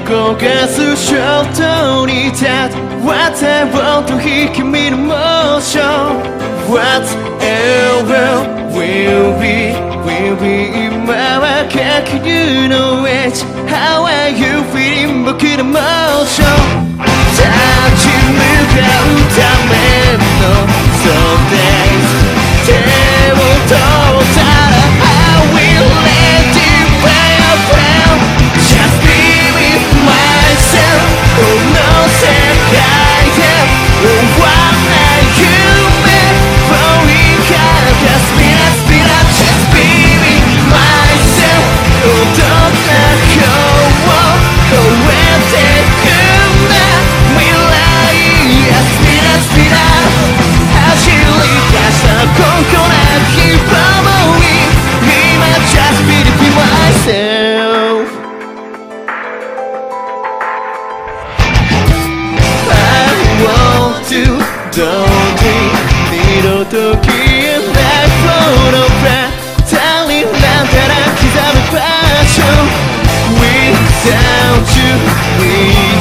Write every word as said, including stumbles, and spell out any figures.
焦がすショートに立つ What I want to hear 君のモーション Whatever will be will be 今は確認のエッジ How are you feeling 僕のモーション立ち向かうための So days 手を取ったら I will let you by your friend Just be with myself この世界で終わらない夢 Falling out Just be not, be not Just be with myself 孤独な今日を超えてくんだ未来 Yes, be not, be not 走り出したここな希望に今 Just be with myself I want to don't be 二度と消えないこの場足りなんだら刻む場所 Without you